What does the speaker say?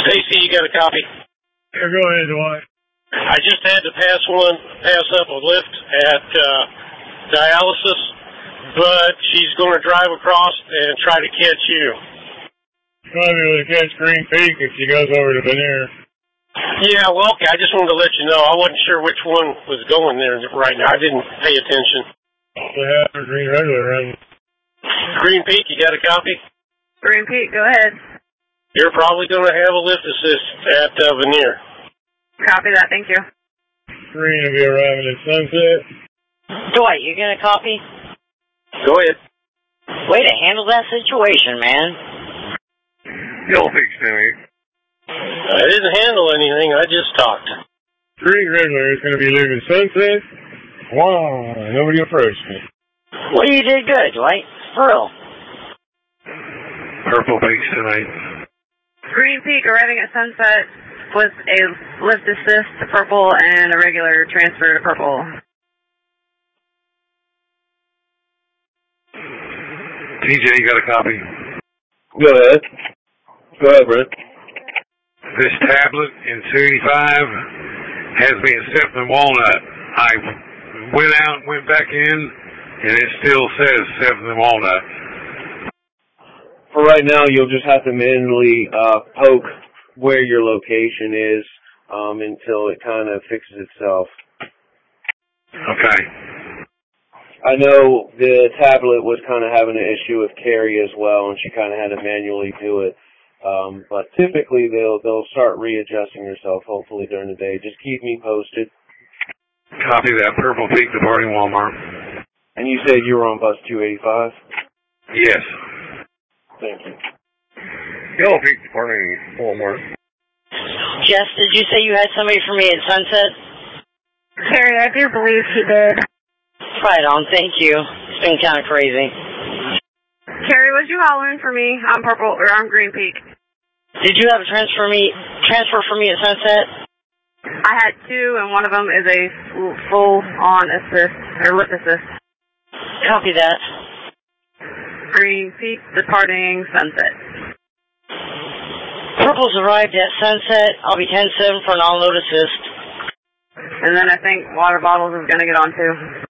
Stacy, you got a copy? Yeah, go ahead, Dwight. I just had to pass up a lift at dialysis, but she's going to drive across and try to catch you. Probably going to catch Green Peak if she goes over to Veneer. Yeah, well, okay, I just wanted to let you know. I wasn't sure which one was going there right now. I didn't pay attention. They have her Green Regular, right? Green Peak, you got a copy? Green Peak, go ahead. You're probably going to have a lift assist at Veneer. Copy that, thank you. Green will be arriving at Sunset. Dwight, you gonna copy? Go ahead. Way to handle that situation, man. You'll fix me. I didn't handle anything. I just talked. Green Regular is going to be leaving Sunset. Wow, nobody approached me. Well, you did good, Dwight. For real. Purple Peaks tonight. Green Peak arriving at Sunset with a lift assist to Purple and a regular transfer to Purple. TJ, you got a copy? Go ahead. Go ahead, Brent. This tablet in 285 has been set in Walnut. I went back in, and it still says 7 in Walnut. For right now, you'll just have to manually poke where your location is until it kind of fixes itself. Okay. I know the tablet was kind of having an issue with Carrie as well, and she kind of had to manually do it. But typically, they'll start readjusting herself, hopefully, during the day. Just keep me posted. Copy that. Purple Peak departing Walmart. And you said you were on bus 285? Yes. Thank you. Yellow Peak departing Walmart. Jess, did you say you had somebody for me at Sunset? Carrie, I do believe he did. Right on, thank you. It's been kind of crazy. Carrie, was you hollering for me on Purple or on Green Peak? Did you have a transfer for me at Sunset? I had two, and one of them is a full-on assist, or lift assist. Copy that. Green Peak departing Sunset. Purple's arrived at Sunset. I'll be 10-7 for an all-load assist. And then I think water bottles is going to get on too.